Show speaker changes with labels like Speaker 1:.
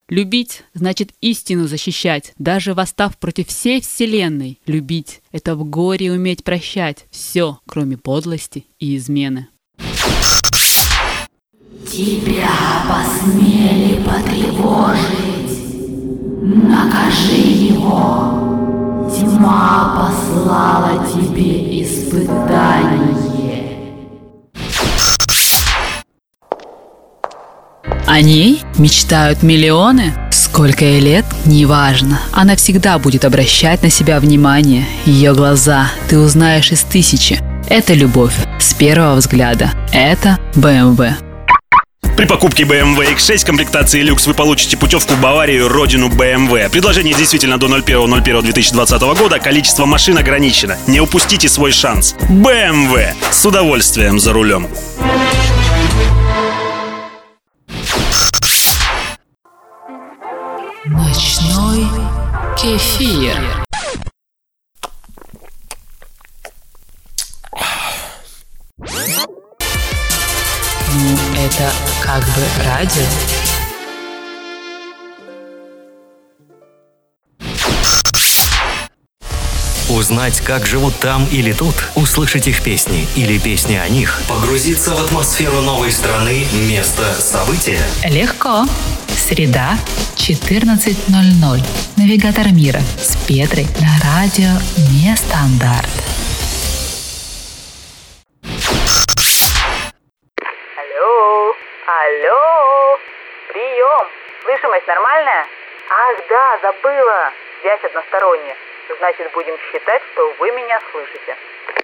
Speaker 1: Любить значит истину защищать, даже восстав против всей вселенной. Любить — это в горе уметь прощать все, кроме подлости и измены.
Speaker 2: Тебя посмели потревожить, накажи его. Тьма послала тебе испытание.
Speaker 1: О ней мечтают миллионы. Сколько ей лет, неважно. Она всегда будет обращать на себя внимание. Ее глаза ты узнаешь из тысячи. Это любовь с первого взгляда. Это BMW.
Speaker 3: При покупке BMW X6 комплектации люкс вы получите путевку в Баварию, родину BMW. Предложение действительно до 01.01.2020 года. Количество машин ограничено. Не упустите свой шанс. BMW. С удовольствием за рулем.
Speaker 1: Ночной кефир. Ну, это как бы радио.
Speaker 4: Узнать, как живут там или тут, услышать их песни или песни о них, погрузиться в атмосферу новой страны, место, события.
Speaker 1: Легко. Среда, 14:00. Навигатор мира с Петрой на радио Нестандарт.
Speaker 5: Алло, прием, слышимость нормальная? Ах да, забыла, связь односторонняя, значит будем считать, что вы меня слышите.